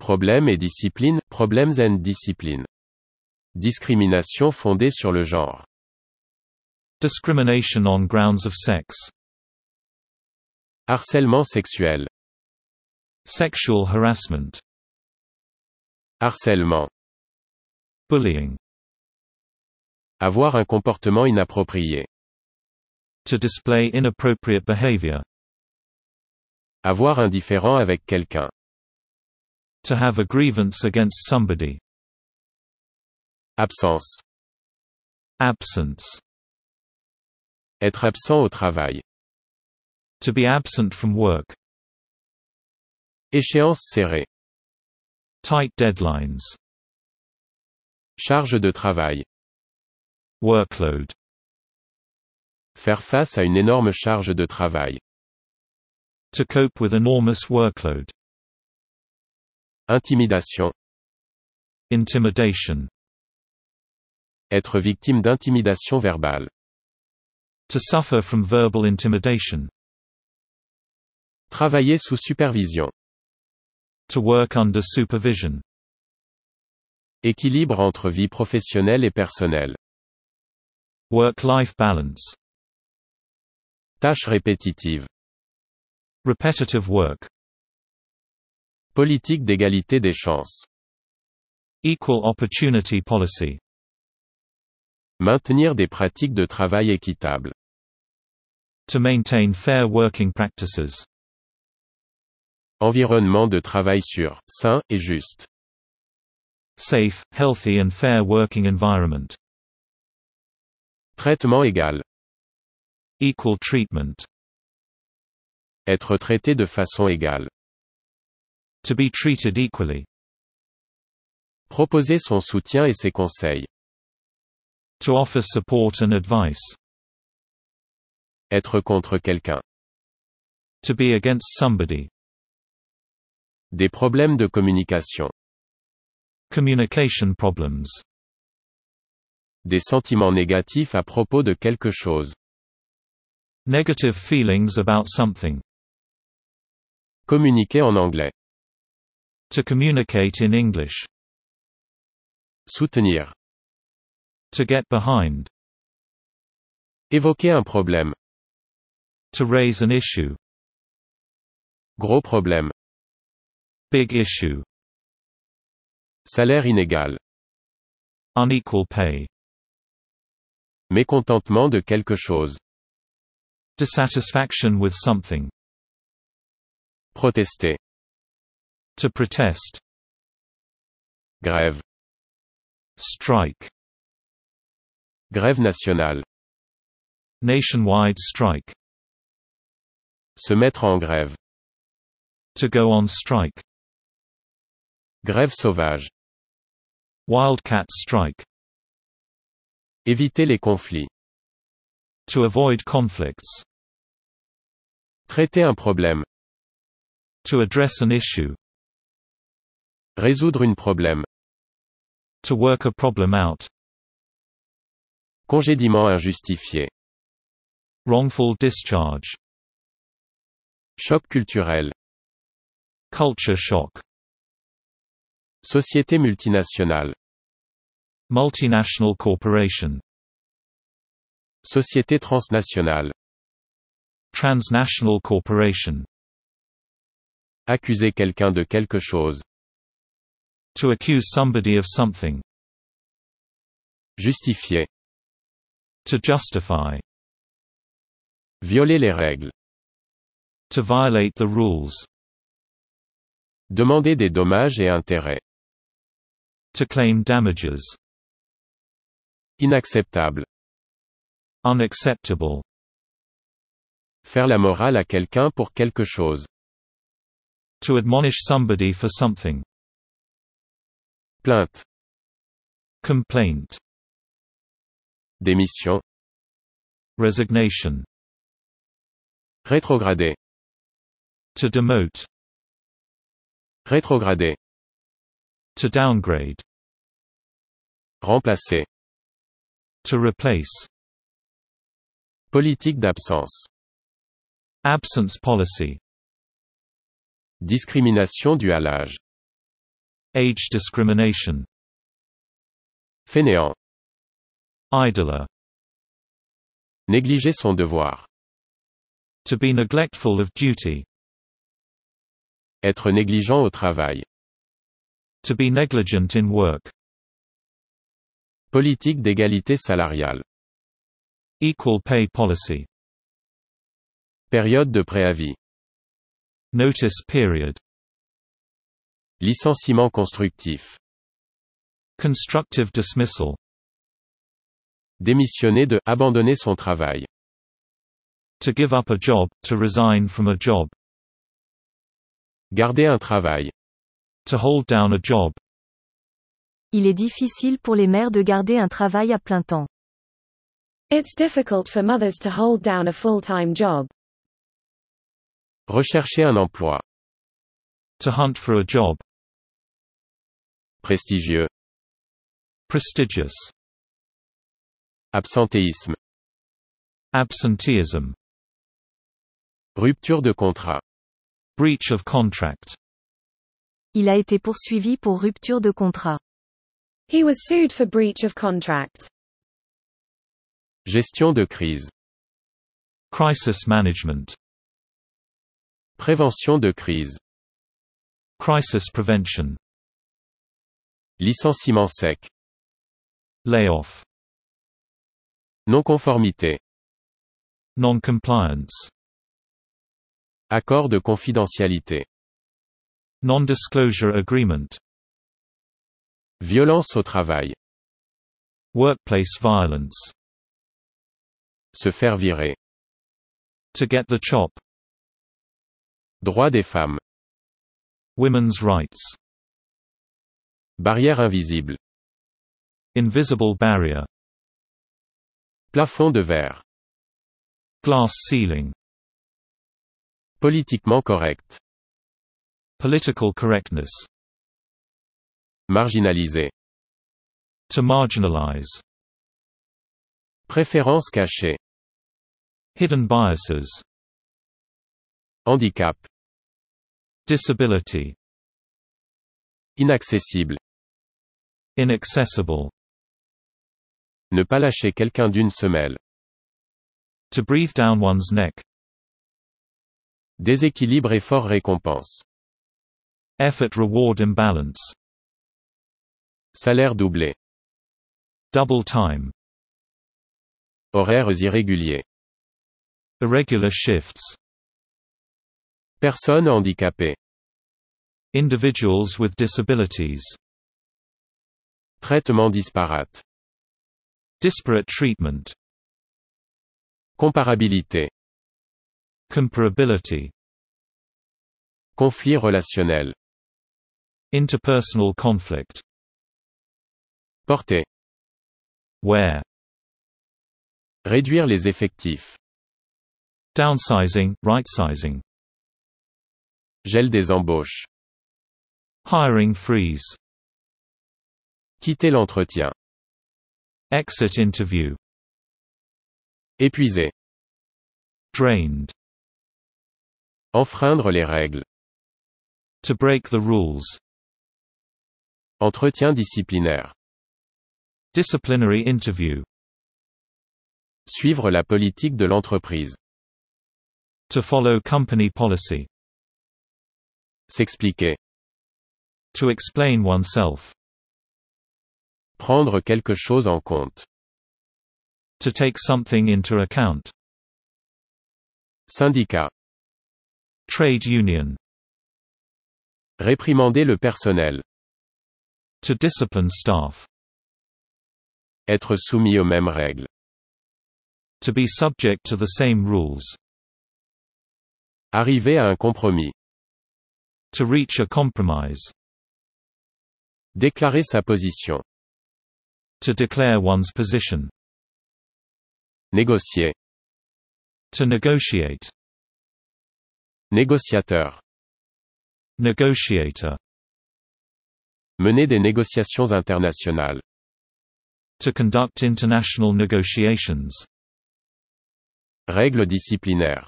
Problème et discipline, problems and discipline. Discrimination fondée sur le genre. Discrimination on grounds of sex. Harcèlement sexuel. Sexual harassment. Harcèlement. Bullying. Avoir un comportement inapproprié. To display inappropriate behavior. Avoir un différend avec quelqu'un. To have a grievance against somebody. Absence. Absence. Être absent au travail. To be absent from work. Échéance serrée. Tight deadlines. Charge de travail. Workload. Faire face à une énorme charge de travail. To cope with enormous workload. Intimidation. Intimidation. Être victime d'intimidation verbale. To suffer from verbal intimidation. Travailler sous supervision. To work under supervision. Équilibre entre vie professionnelle et personnelle. Work-life balance. Tâches répétitives. Repetitive work. Politique d'égalité des chances. Equal opportunity policy. Maintenir des pratiques de travail équitables. To maintain fair working practices. Environnement de travail sûr, sain et juste. Safe, healthy and fair working environment. Traitement égal. Equal treatment. Être traité de façon égale. To be treated equally. Proposer son soutien et ses conseils. To offer support and advice. Être contre quelqu'un. To be against somebody. Des problèmes de communication. Communication problems. Des sentiments négatifs à propos de quelque chose. Negative feelings about something. Communiquer en anglais. To communicate in English. Soutenir. To get behind. Évoquer un problème. To raise an issue. Gros problème. Big issue. Salaire inégal. Unequal pay. Mécontentement de quelque chose. Dissatisfaction with something. Protester. To protest. Grève. Strike. Grève nationale. Nationwide strike. Se mettre en grève. To go on strike. Grève sauvage. Wildcat strike. Éviter les conflits. To avoid conflicts. Traiter un problème. To address an issue. Résoudre une problème. To work a problem out. Congédiement injustifié. Wrongful discharge. Choc culturel. Culture shock. Société multinationale. Multinational corporation. Société transnationale. Transnational corporation. Accuser quelqu'un de quelque chose. To accuse somebody of something. Justifier. To justify. Violer les règles. To violate the rules. Demander des dommages et intérêts. To claim damages. Inacceptable. Unacceptable. Faire la morale à quelqu'un pour quelque chose. To admonish somebody for something. Plainte. Complaint. Démission. Resignation. Rétrograder. To demote. Rétrograder. To downgrade. Remplacer. To replace. Politique d'absence. Absence policy. Discrimination due à l'âge. Age discrimination. Fainéant. Idler. Négliger son devoir. To be neglectful of duty. Être négligent au travail. To be negligent in work. Politique d'égalité salariale. Equal pay policy. Période de préavis. Notice period. Licenciement constructif. Constructive dismissal. Démissionner de, abandonner son travail. To give up a job, to resign from a job. Garder un travail. To hold down a job. Il est difficile pour les mères de garder un travail à plein temps. It's difficult for mothers to hold down a full-time job. Rechercher un emploi. To hunt for a job. Prestigieux. Prestigious. Absentéisme. Absenteeism. Rupture de contrat. Breach of contract. Il a été poursuivi pour rupture de contrat. He was sued for breach of contract. Gestion de crise. Crisis management. Prévention de crise. Crisis prevention. Licenciement sec. Layoff. Non-conformité. Non-compliance. Accord de confidentialité. Non-disclosure agreement. Violence au travail. Workplace violence. Se faire virer. To get the chop. Droits des femmes. Women's rights. Barrière invisible. Invisible barrier. Plafond de verre. Glass ceiling. Politiquement correct. Political correctness. Marginalisé. To marginalize. Préférence cachée. Hidden biases. Handicap. Disability. Inaccessible. Inaccessible. Ne pas lâcher quelqu'un d'une semelle. To breathe down one's neck. Déséquilibre effort-récompense. Effort-reward imbalance. Salaire doublé. Double time. Horaires irréguliers. Irregular shifts. Personnes handicapées. Individuals with disabilities. Traitement disparate. Disparate treatment. Comparabilité. Comparability. Conflit relationnel. Interpersonal conflict. Porter. Wear. Réduire les effectifs. Downsizing, right-sizing. Gel des embauches. Hiring freeze. Quitter l'entretien. Exit interview. Épuisé. Drained. Enfreindre les règles. To break the rules. Entretien disciplinaire. Disciplinary interview. Suivre la politique de l'entreprise. To follow company policy. S'expliquer. To explain oneself. Prendre quelque chose en compte. To take something into account. Syndicat. Trade union. Réprimander le personnel. To discipline staff. Être soumis aux mêmes règles. To be subject to the same rules. Arriver à un compromis. To reach a compromise. Déclarer sa position. To declare one's position. Négocier. To negotiate. Négociateur. Negotiator. Mener des négociations internationales. To conduct international negotiations. Règles disciplinaires.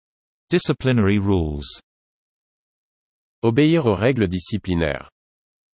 Disciplinary rules. Obéir aux règles disciplinaires.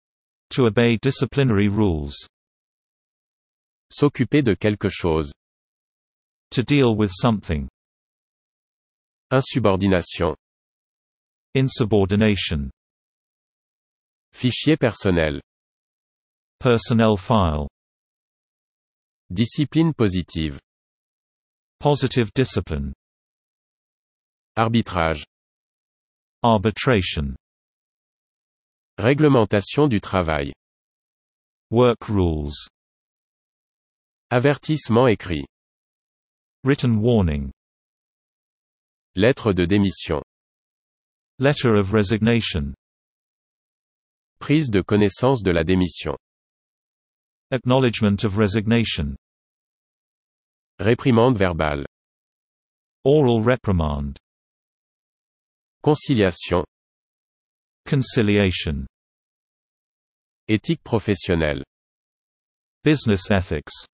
To obey disciplinary rules. S'occuper de quelque chose. To deal with something. Insubordination. Insubordination. Fichier personnel. Personnel file. Discipline positive. Positive discipline. Arbitrage. Arbitration. Réglementation du travail. Work rules. Avertissement écrit. Written warning. Lettre de démission. Letter of resignation. Prise de connaissance de la démission. Acknowledgement of resignation. Réprimande verbale. Oral reprimand. Conciliation. Conciliation. Éthique professionnelle. Business ethics.